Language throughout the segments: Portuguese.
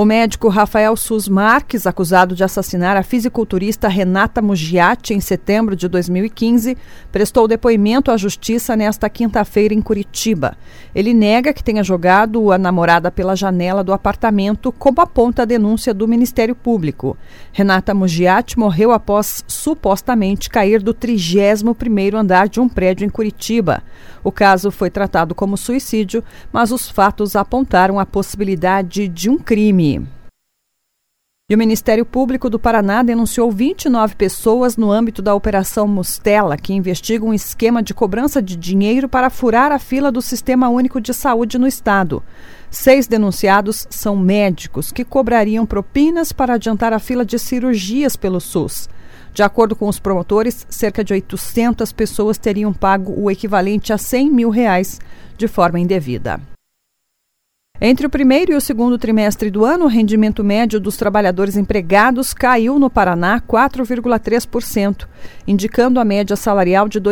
O médico Rafael Sus Marques, acusado de assassinar a fisiculturista Renata Mugiati em setembro de 2015, prestou depoimento à justiça nesta quinta-feira em Curitiba. Ele nega que tenha jogado a namorada pela janela do apartamento, como aponta a denúncia do Ministério Público. Renata Mugiati morreu após supostamente cair do 31º andar de um prédio em Curitiba. O caso foi tratado como suicídio, mas os fatos apontaram a possibilidade de um crime. E o Ministério Público do Paraná denunciou 29 pessoas no âmbito da Operação Mostela, que investiga um esquema de cobrança de dinheiro para furar a fila do Sistema Único de Saúde no Estado. 6 denunciados são médicos que cobrariam propinas para adiantar a fila de cirurgias pelo SUS. De acordo com os promotores, cerca de 800 pessoas teriam pago o equivalente a R$100 mil de forma indevida. Entre o primeiro e o segundo trimestre do ano, o rendimento médio dos trabalhadores empregados caiu no Paraná 4,3%, indicando a média salarial de R$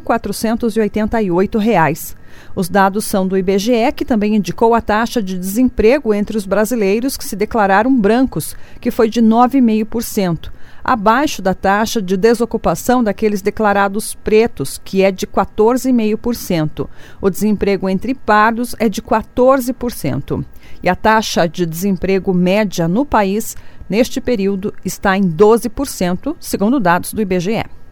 2.488. Os dados são do IBGE, que também indicou a taxa de desemprego entre os brasileiros que se declararam brancos, que foi de 9,5%, abaixo da taxa de desocupação daqueles declarados pretos, que é de 14,5%. O desemprego entre pardos é de 14%. E a taxa de desemprego média no país, neste período, está em 12%, segundo dados do IBGE.